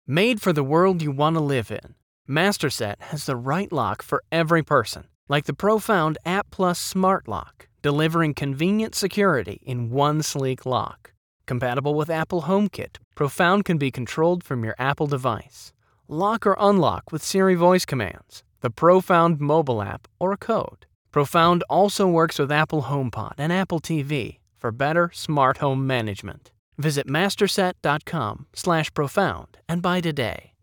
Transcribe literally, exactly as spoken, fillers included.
Made for the world you want to live in, MasterSet has the right lock for every person, like the Profound App Plus Smart Lock, delivering convenient security in one sleek lock. Compatible with Apple HomeKit, Profound can be controlled from your Apple device. Lock or unlock with Siri voice commands, the Profound mobile app, or a code. Profound also works with Apple HomePod and Apple T V for better smart home management. Visit masterset dot com slash profound and buy today.